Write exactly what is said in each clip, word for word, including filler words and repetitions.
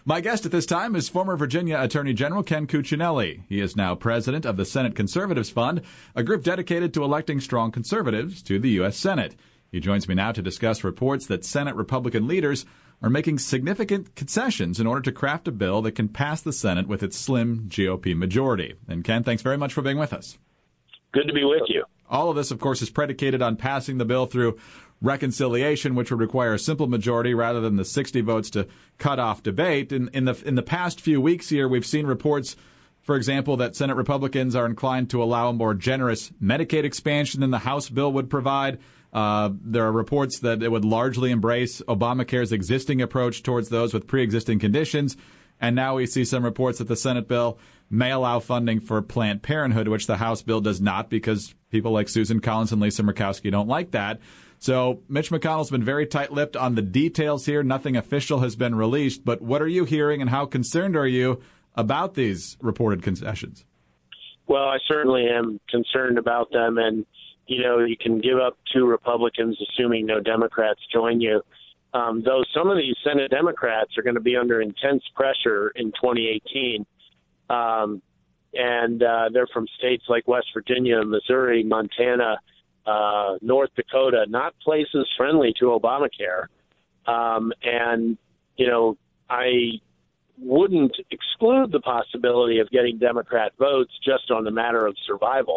My guest at this time is former Virginia Attorney General Ken Cuccinelli. He is now president of the Senate Conservatives Fund, a group dedicated to electing strong conservatives to the U S. Senate. He joins me now to discuss reports that Senate Republican leaders are making significant concessions in order to craft a bill that can pass the Senate with its slim G O P majority. And Ken, thanks very much for being with us. Good to be with you. All of this, of course, is predicated on passing the bill through reconciliation, which would require a simple majority rather than the sixty votes to cut off debate. In, in the in the past few weeks here, we've seen reports, for example, that Senate Republicans are inclined to allow a more generous Medicaid expansion than the House bill would provide. Uh, there are reports that it would largely embrace Obamacare's existing approach towards those with pre-existing conditions. And now we see some reports that the Senate bill may allow funding for Planned Parenthood, which the House bill does not, because people like Susan Collins and Lisa Murkowski don't like that. So Mitch McConnell's been very tight-lipped on the details here. Nothing official has been released. But what are you hearing, and how concerned are you about these reported concessions? Well, I certainly am concerned about them. And, you know, you can give up two Republicans, assuming no Democrats join you. Um, though some of these Senate Democrats are going to be under intense pressure in twenty eighteen. Um, and uh, they're from states like West Virginia, Missouri, Montana, uh, North Dakota, not places friendly to Obamacare. Um, and, you know, I wouldn't exclude the possibility of getting Democrat votes just on the matter of survival.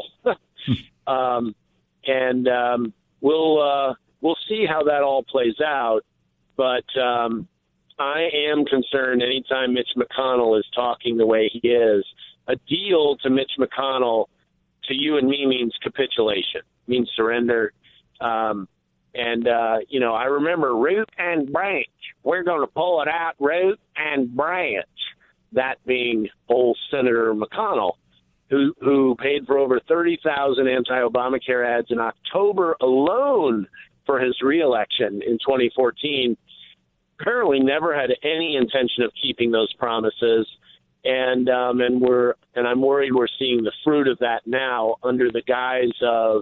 um, and um, we'll uh, we'll see how that all plays out. But um, I am concerned anytime Mitch McConnell is talking the way he is. A deal to Mitch McConnell, to you and me, means capitulation, means surrender. Um, and, uh, you know, I remember root and branch. We're going to pull it out, root and branch. That being old Senator McConnell, who, who paid for over thirty thousand anti-Obamacare ads in October alone for his reelection in twenty fourteen. Apparently never had any intention of keeping those promises. And um, and we're and I'm worried we're seeing the fruit of that now under the guise of,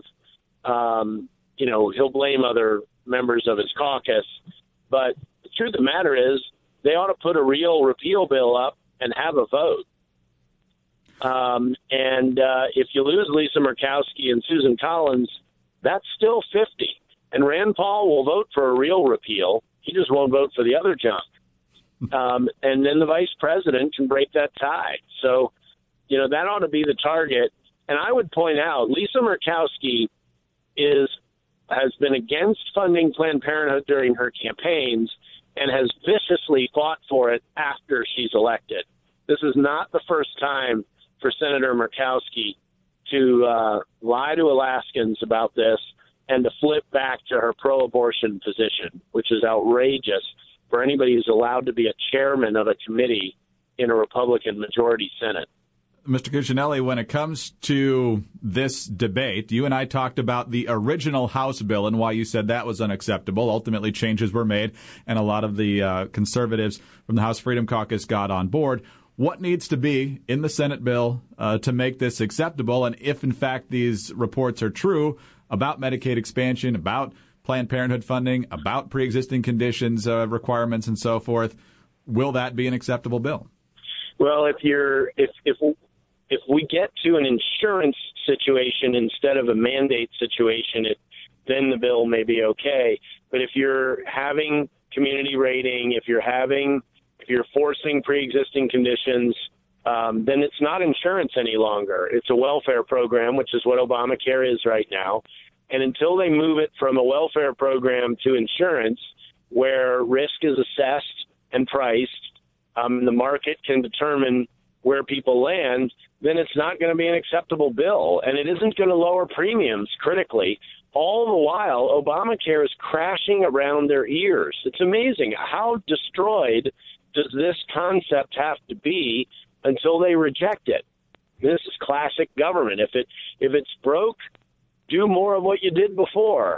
um, you know, he'll blame other members of his caucus. But the truth of the matter is they ought to put a real repeal bill up and have a vote. Um, and uh, if you lose Lisa Murkowski and Susan Collins, that's still fifty. And Rand Paul will vote for a real repeal. He just won't vote for the other junk. Um, and then the vice president can break that tie. So, you know, that ought to be the target. And I would point out, Lisa Murkowski is has been against funding Planned Parenthood during her campaigns and has viciously fought for it after she's elected. This is not the first time for Senator Murkowski to uh, lie to Alaskans about this and to flip back to her pro-abortion position, which is outrageous for anybody who's allowed to be a chairman of a committee in a Republican majority Senate. Mister Cuccinelli, when it comes to this debate, you and I talked about the original House bill and why you said that was unacceptable. Ultimately, changes were made, and a lot of the uh, conservatives from the House Freedom Caucus got on board. What needs to be in the Senate bill uh, to make this acceptable? And if, in fact, these reports are true about Medicaid expansion, about Planned Parenthood funding, about pre-existing conditions uh, requirements and so forth, will that be an acceptable bill? Well, if you're if if if we get to an insurance situation instead of a mandate situation, it, then the bill may be okay. But if you're having community rating, if you're having if you're forcing pre-existing conditions, um, then it's not insurance any longer. It's a welfare program, which is what Obamacare is right now. And until they move it from a welfare program to insurance, where risk is assessed and priced, um, the market can determine where people land, then it's not going to be an acceptable bill. And it isn't going to lower premiums critically. All the while, Obamacare is crashing around their ears. It's amazing. How destroyed does this concept have to be until they reject it? This is classic government. If it if it's broke, do more of what you did before,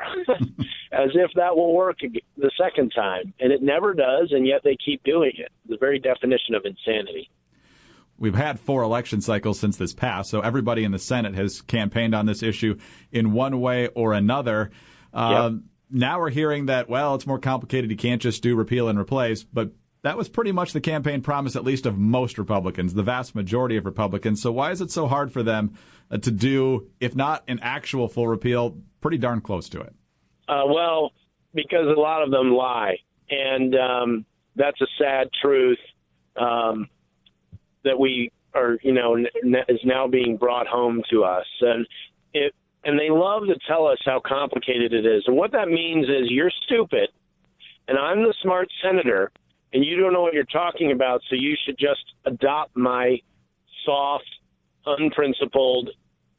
as if that will work the second time. And it never does, and yet they keep doing it. The very definition of insanity. We've had four election cycles since this passed, so everybody in the Senate has campaigned on this issue in one way or another. Uh, yep. Now we're hearing that, well, it's more complicated. You can't just do repeal and replace, but that was pretty much the campaign promise, at least of most Republicans, the vast majority of Republicans. So why is it so hard for them uh, to do, if not an actual full repeal, pretty darn close to it? Uh, well, because a lot of them lie. And um, that's a sad truth um, that we are, you know, n- is now being brought home to us. And it, and they love to tell us how complicated it is. And what that means is you're stupid, and I'm the smart senator, and you don't know what you're talking about, so you should just adopt my soft, unprincipled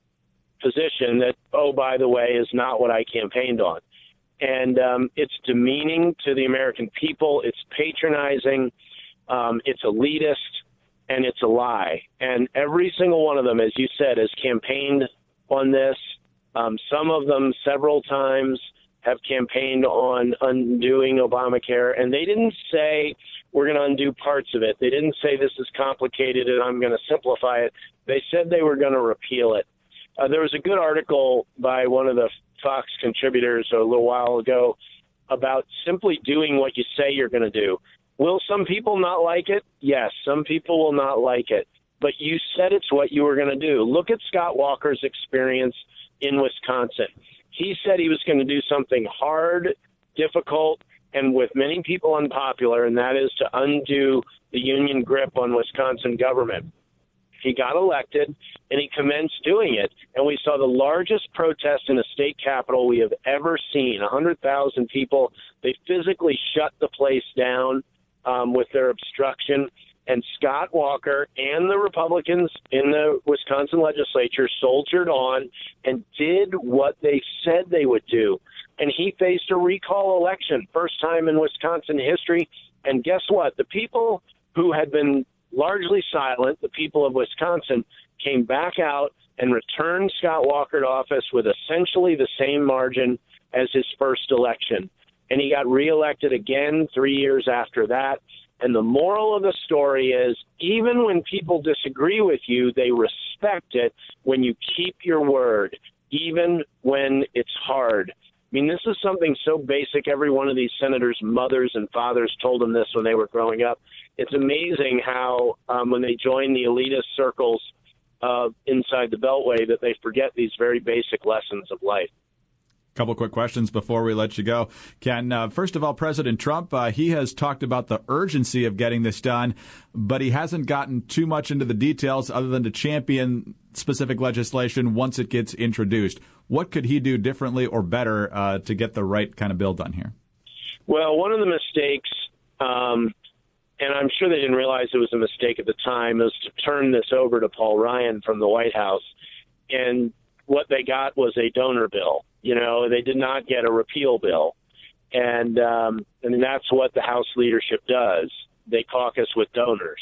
position that, oh, by the way, is not what I campaigned on. And um, it's demeaning to the American people. It's patronizing. Um, it's elitist, and it's a lie. And every single one of them, as you said, has campaigned on this. Um, some of them several times have campaigned on undoing Obamacare, and they didn't say we're going to undo parts of it. They didn't say this is complicated and I'm going to simplify it. They said they were going to repeal it. Uh, there was a good article by one of the Fox contributors a little while ago about simply doing what you say you're going to do. Will some people not like it? Yes, some people will not like it. But you said it's what you were going to do. Look at Scott Walker's experience in Wisconsin. He said he was going to do something hard, difficult, and with many people unpopular, and that is to undo the union grip on Wisconsin government. He got elected, and he commenced doing it, and we saw the largest protest in a state capitol we have ever seen, one hundred thousand people. They physically shut the place down um, with their obstruction, and Scott Walker and the Republicans in the Wisconsin legislature soldiered on and did what they said they would do. And he faced a recall election, first time in Wisconsin history. And guess what? The people who had been largely silent, the people of Wisconsin, came back out and returned Scott Walker to office with essentially the same margin as his first election. And he got reelected again three years after that. And the moral of the story is, even when people disagree with you, they respect it when you keep your word, even when it's hard. I mean, this is something so basic. Every one of these senators' mothers and fathers told them this when they were growing up. It's amazing how um, when they join the elitist circles uh, inside the Beltway that they forget these very basic lessons of life. Couple quick questions before we let you go. Ken, uh, first of all, President Trump, uh, he has talked about the urgency of getting this done, but he hasn't gotten too much into the details other than to champion specific legislation once it gets introduced. What could he do differently or better uh, to get the right kind of bill done here? Well, one of the mistakes, um, and I'm sure they didn't realize it was a mistake at the time, was to turn this over to Paul Ryan from the White House. And what they got was a donor bill. You know, they did not get a repeal bill. And um, and that's what the House leadership does. They caucus with donors.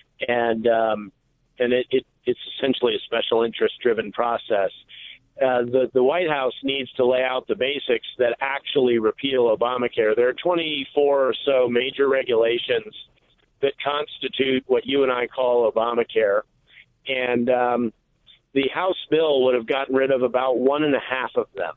And um, and it, it it's essentially a special interest-driven process. Uh, the, the White House needs to lay out the basics that actually repeal Obamacare. There are twenty-four or so major regulations that constitute what you and I call Obamacare. And um, the House bill would have gotten rid of about one and a half of them.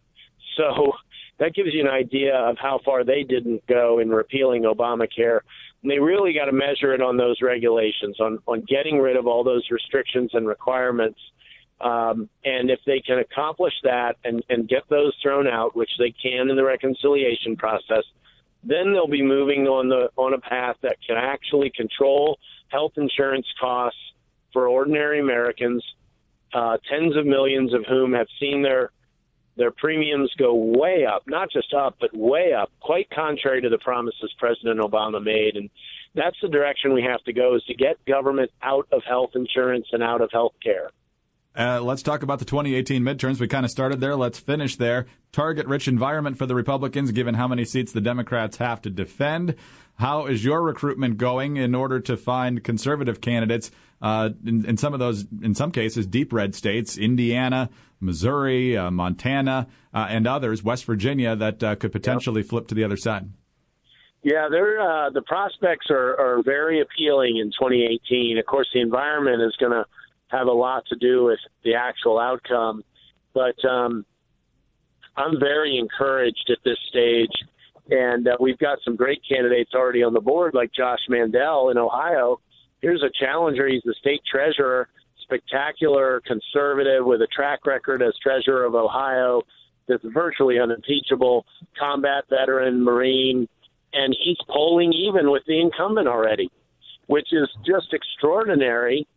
So that gives you an idea of how far they didn't go in repealing Obamacare. And they really got to measure it on those regulations, on, on getting rid of all those restrictions and requirements. Um, and if they can accomplish that and, and get those thrown out, which they can in the reconciliation process, then they'll be moving on the on a path that can actually control health insurance costs for ordinary Americans, uh, tens of millions of whom have seen their their premiums go way up, not just up, but way up, quite contrary to the promises President Obama made. And that's the direction we have to go, is to get government out of health insurance and out of health care. Uh, let's talk about the twenty eighteen midterms. We kind of started there. Let's finish there. Target-rich environment for the Republicans, given how many seats the Democrats have to defend. How is your recruitment going in order to find conservative candidates uh, in, in some of those, in some cases, deep red states, Indiana, Missouri, uh, Montana, uh, and others, West Virginia, that uh, could potentially yep. flip to the other side? Yeah, they're, uh, the prospects are, are very appealing in twenty eighteen. Of course, the environment is going to have a lot to do with the actual outcome. But um, I'm very encouraged at this stage And uh, we've got some great candidates already on the board, like Josh Mandel in Ohio. Here's a challenger. He's the state treasurer, spectacular conservative with a track record as treasurer of Ohio that's virtually unimpeachable, combat veteran, Marine, and he's polling even with the incumbent already, which is just extraordinary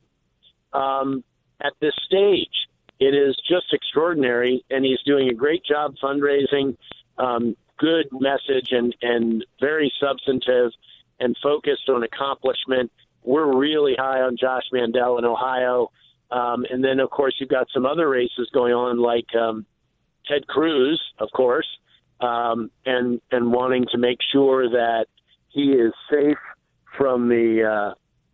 um, at this stage. It is just extraordinary, and he's doing a great job fundraising, um, good message, and, and very substantive and focused on accomplishment. We're really high on Josh Mandel in Ohio. Um, and then, of course, you've got some other races going on, like um, Ted Cruz, of course, um, and and wanting to make sure that he is safe from the uh,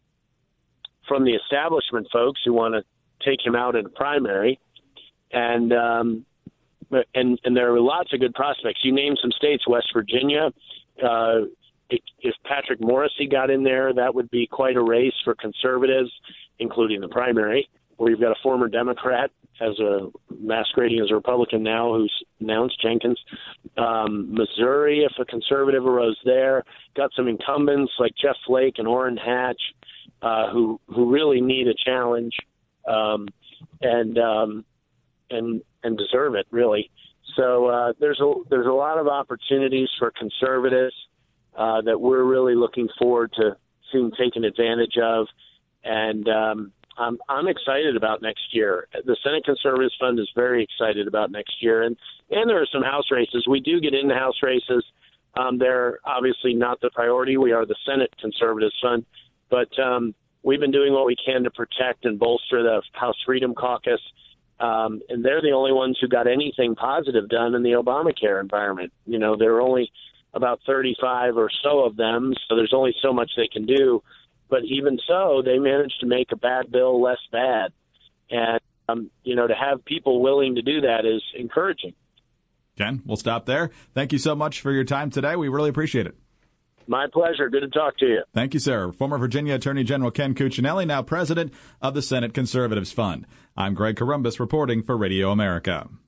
from the establishment folks who want to take him out in a primary. And um, and and there are lots of good prospects. You named some states, West Virginia. Uh, if Patrick Morrissey got in there, that would be quite a race for conservatives, including the primary, where you've got a former Democrat as a masquerading as a Republican now who's announced, Jenkins. Um, Missouri, if a conservative arose there. Got some incumbents like Jeff Flake and Orrin Hatch uh, who who really need a challenge um, and um, and and deserve it, really. So uh, there's a there's a lot of opportunities for conservatives uh, that we're really looking forward to seeing taken advantage of. And um, I'm, I'm excited about next year. The Senate Conservatives Fund is very excited about next year. And, and there are some House races. We do get into House races. Um, they're obviously not the priority. We are the Senate Conservatives Fund. But um, we've been doing what we can to protect and bolster the House Freedom Caucus. Um, and they're the only ones who got anything positive done in the Obamacare environment. You know, there are only about thirty-five or so of them, so there's only so much they can do. But even so, they managed to make a bad bill less bad. And, um, you know, to have people willing to do that is encouraging. Ken, we'll stop there. Thank you so much for your time today. We really appreciate it. My pleasure. Good to talk to you. Thank you, sir. Former Virginia Attorney General Ken Cuccinelli, now president of the Senate Conservatives Fund. I'm Greg Corombos reporting for Radio America.